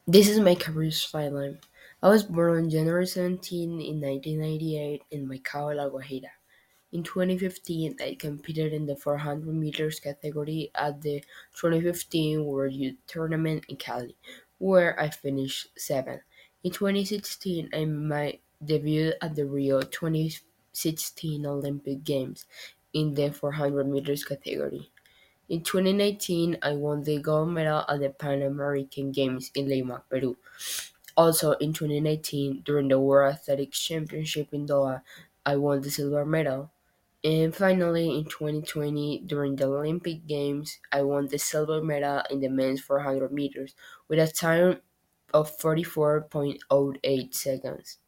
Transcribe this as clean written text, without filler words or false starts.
This is my career timeline. I was born on January 17 in 1998 in Maicao, La Guajira. In 2015, I competed in the 400 meters category at the 2015 World Youth Tournament in Cali, where I finished 7th. In 2016, I made my debut at the Rio 2016 Olympic Games in the 400 meters category. In 2019, I won the gold medal at the Pan American Games in Lima, Peru. Also in 2019, during the World Athletics Championship in Doha, I won the silver medal. And finally, in 2020, during the Olympic Games, I won the silver medal in the men's 400 meters with a time of 44.08 seconds.